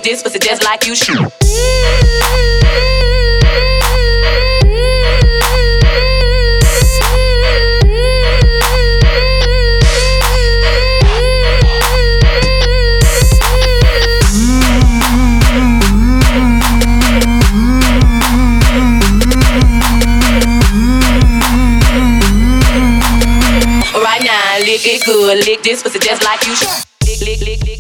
this pussy just like you should. Right now, lick it good, lick this pussy just like you should. Lick, lick, lick, lick.